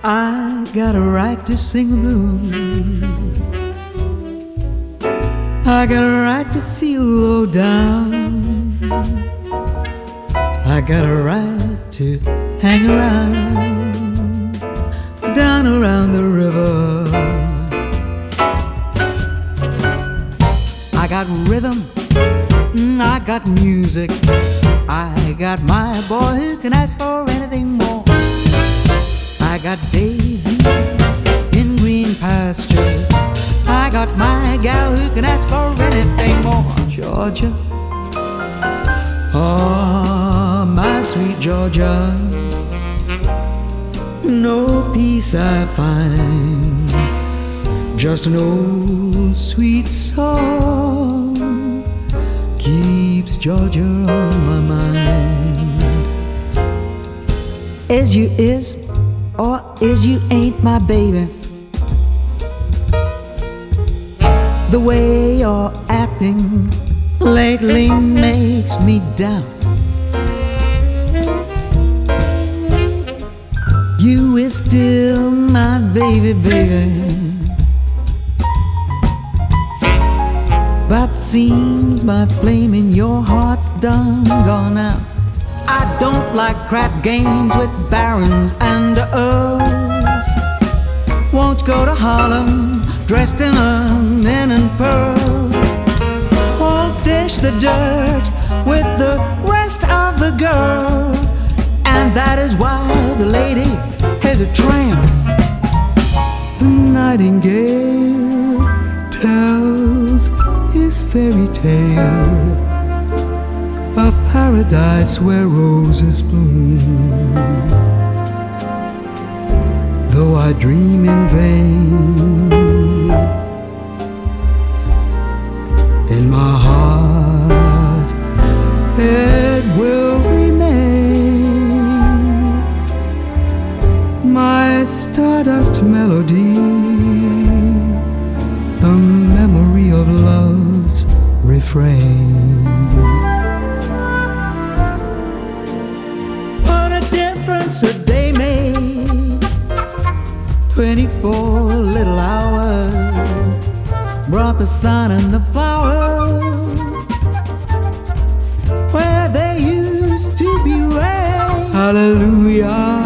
I got a right to sing the blues. I got a right to feel low down. I got a right to hang around, down around the river. I got rhythm, I got music. I got my boy who can ask for anything more. I got Daisy in green pastures. I got my gal who can ask for anything more. Georgia, oh my sweet Georgia, no peace I find, just an old sweet song keeps Georgia on my mind. Is you is or is you ain't my baby? The way you're acting lately makes me doubt. You is still my baby, baby, but seems my flame in your heart's done gone out. I don't like crap games with barons and earls. Won't go to Harlem dressed in ermine and pearls. Won't dish the dirt with the rest of the girls. And that is why the lady is a tramp. The nightingale tells his fairy tale, a paradise where roses bloom. Though I dream in vain, in my heart it will remain, my stardust melody, the memory of love's refrain. What a difference a day made, 24 little hours brought the sun and the flowers where there used to be rain. Hallelujah,